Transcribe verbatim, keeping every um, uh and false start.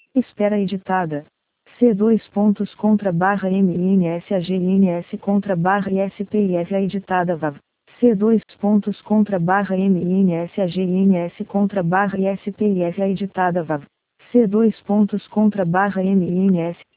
Espera editada. C dois pontos contra barra M N S A G N S contra barra I S P I F A editada V A V. C dois pontos contra barra M N S A G N S contra barra I S P I F A editada V A V. C dois pontos contra barra M N S